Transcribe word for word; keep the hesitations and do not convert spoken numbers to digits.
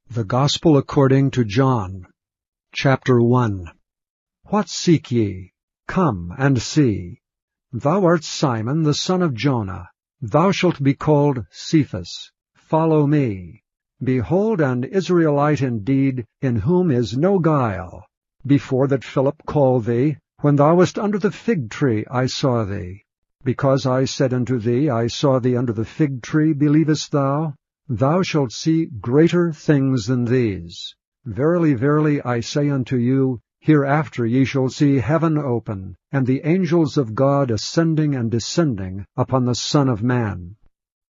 The Gospel according to John, chapter one. What seek ye? Come and see. Thou art Simon the son of Jonah. Thou shalt be called Cephas. Follow me. Behold an Israelite indeed, in whom is no guile. Before that Philip called thee, when thou wast under the fig tree, I saw thee. Because I said unto thee, I saw thee under the fig tree, believest thou? Thou shalt see greater things than these. Verily, verily, I say unto you, hereafter ye shall see heaven open, and the angels of God ascending and descending upon the Son of Man.